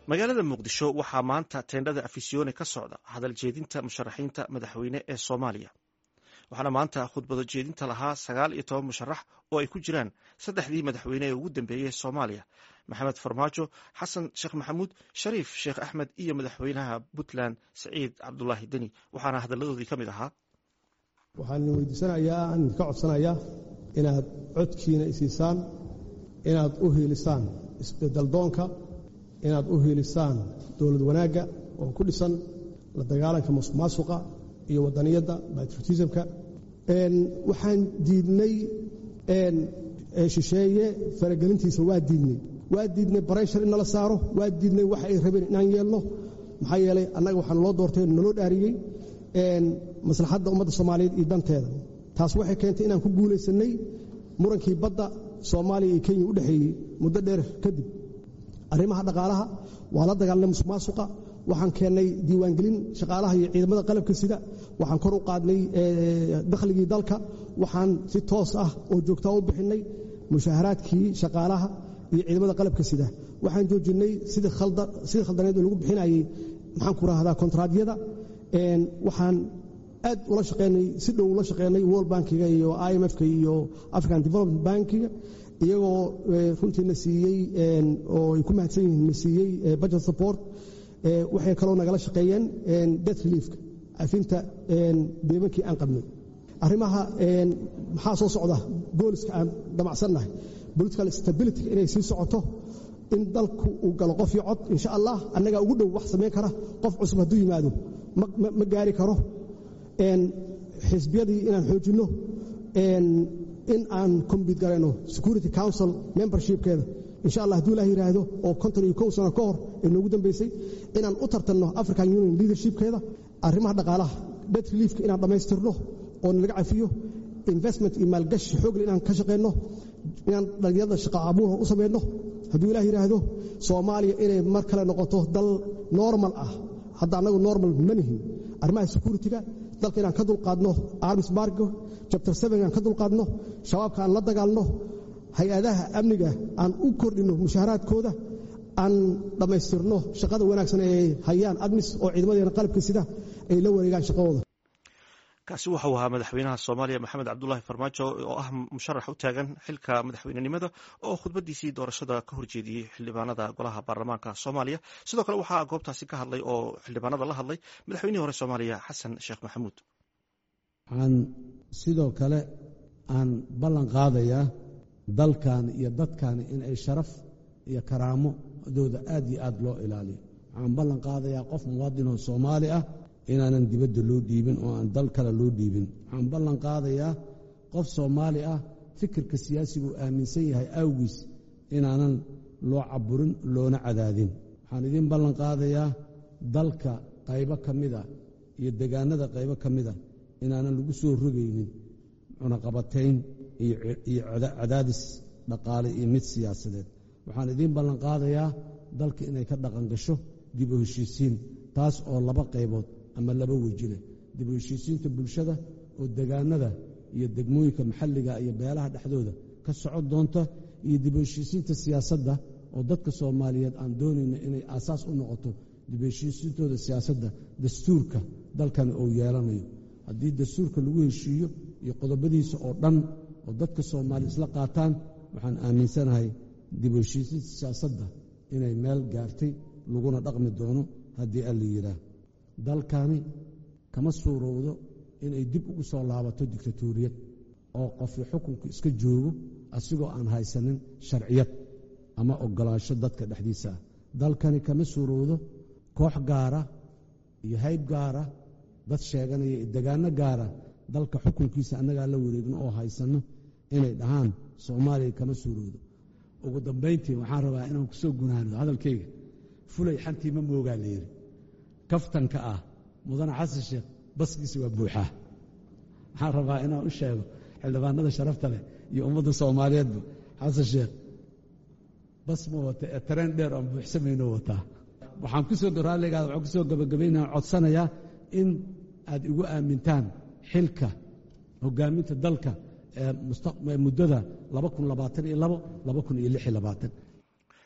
magaalada muqdisho waxaa maanta teendhada afisyoone ka socda hadal jeedinta musharaxiinta madaxweyne ee soomaaliya waxaana maanta khudbado jeedinta lahaa 19 musharax oo ay ku jiraan 3dii madaxweyne ee ugu dambeeyey soomaaliya maxamed farmaajo xasan sheekh maxamuud shariif sheekh axmed iyo madaxweynaha puntland saciid cabdulaahi deni waxaana hadalladoodii ka mid ahaa waxaan weydiisanayaa aan ka codsanayaa inaad codkiina isiisaan inaad u hiilisaan isbeddeldoonka inaad u hiilisaan dowlad wanaagga oo ku dhisan la dagaalanka musuqmaasuqa iyo wadaniyadda patriotismka waxaan diidnay shisheeye faragelintiisa waa diidnay barayshar in nala saaro waa diidnay waxa ay rabeen inaan yeelno maxaa yeelay annaga waxaan loo doortay naloo dhaariyey maslaxadda ummadda soomaaliyeed iyo danteeda taas waxay keentay inaan ku guulaysanay murankii badda soomaaliya iyo kenya u dhexeeyey muddo dheer kadib arrimaha dhaqaalaha waa la dagaalanay musuqmaasuqa waxaan keennay diiwaangelin shaqaalaha iyo ciidamada qalabka sida waxaan kor u qaadnay dakhligii dalka waxaan si toos ah oo joogtaa u bixinay mushaaharaadkii shaqaalaha iyo ciidamada qalabka sida waxaan joojinay sidii khaldaneed oo lagu bixinayay maxaan ku raahdaa kontraadyada waxaan aad ula shaqeynay si dhow ula shaqeynay World Bankiga iyo IMF-ka iyo African Development Bankiga iyagoo runtiina siiyey oo ay ku mahadsan yihiin siiyey budget support waxay kaloo nagala shaqeeyeen debt relief-ka afinta deebankii aan qabnay arrimaha maxaa soo socda booliska aan damacsannahay political stability inay sii socoto in dalku uu galo qof iyo cod insha Allah annaga ugu dhow wax sameyn kara qof cusub hadduu yimaado ma gaari karo xisbiyadii inaan xoojinno in aan compete garayno security council membershipkeeda insha Allah hadduu ilaahay yiraahdo oo 51 sano ka hor inoogu dambeysay inaan u tartanno African Union leadershipkeeda arrimaha dhaqaalaha debt relief-ka inaan dhammaystirno oo laga cafiyo investment iyo maalgashi xoog inaan ka shaqeyno inaan dhalinyarada shaqo abuur u sameeyno hadduu ilaahay yiraahdo Soomaaliya inay mar kale noqoto dal normal ah hadda anagu normal ma nihin arrimaha security-ga dalka inaan ka dulqaadno arms embargo chapter 7 aan ka dulqaadno shabaabka aan la dagaalno hay-adaha amniga aan u kordhino mushaaharaadkooda aan dhammaystirno shaqada wanaagsan ee hayaan admis oo ciidamadeena qalabka sida ay la wareegaan shaqadooda kaasi waxa uu ahaa madaxweynaha Soomaaliya Maxamed Cabdullaahi Farmaajo oo ah musharax u taagan xilka madaxweynenimada oo khudbadiisii doorashada ka horjeediyay xildhibaanada golaha baarlamaanka Soomaaliya sidoo kale waxa goobtaasi ka hadlay oo xildhibaanada la hadlay madaxweynihii hore Soomaaliya Xasan Sheekh Maxamuud aan sidoo kale aan ballan qaadayaa dalkan iyo dadkan in ay sharaf iyo karaamo dooda aad iyo aad loo ilaaliyo aan ballan qaadayaa qof muwaadin oo Soomaali ah inaanan dibadda loo dhiibin oo aan dal kale loo dhiibin waxaan ballan qaadayaa qof Soomaali ah fikirka siyaasigu aaminsan yahay awgiis inaanan loo caburin loona cadaadin waxaan idin ballan qaadayaa dalka qaybo ka mida iyo deegaanada qaybo ka mida inaanan lagu soo rogaynin cunaqabatayn iyo cadaadis dhaqaale iyo mid siyaasadeed waxaan idin ballan qaadayaa dalka inay ka dhaqan gasho dib u heshiisiin taas oo laba qaybood ama laba wejile dib u heshiisiinta bulshada oo deegaanada iyo degmooyinka maxalliga iyo beelaha dhexdooda ka socon doonta iyo dib u heshiisiinta siyaasadda oo dadka Soomaaliyeed aan doonayno inay aasaas u noqoto dib u heshiisiintooda siyaasadda dastuurka dalkan uu yeelanayo haddii dastuurka lagu heshiiyo iyo qodobadiisa oo dhan oo dadka Soomaaliyeed isla qaataan waxaan aaminsanahay dib u heshiisiinta siyaasadda inay meel gaartay laguna dhaqmi doono haddii alla yiraahdo dalkani kama suurowdo inay dib ugu soo laabato diktatoriyad oo qofka xukunka iska joogo asigoo aan haysanin sharciyad ama ogolaansho dadka dhexdiisa dalkani kama suurowdo koox gaara iyo hayb gaara dad sheeganaya deegaano gaara dalka xukunkiisa annagaa la wareegno oo haysano inay dhahaan Soomaaliya kama suurowdo ugu dambeyntii waxaan rabaa inaan ku soo gunaano hadalkayga fulay xantii ma moogaa leeyahay kaftanka ah mudane xasan sheekh baskiisa waa buuxaa waxaan rabaa inaan u sheego xildhibaanada sharafta leh iyo ummadda Soomaaliyeedba xasan sheekh bas ma wata tareen dheer oo buuxsamayno wataa waxaan ku soo garaaleegaa waxaan ku soo gabagabaynaa codsanayaa in aad igu aamintaan xilka hogaaminta dalka muddada 2022-2026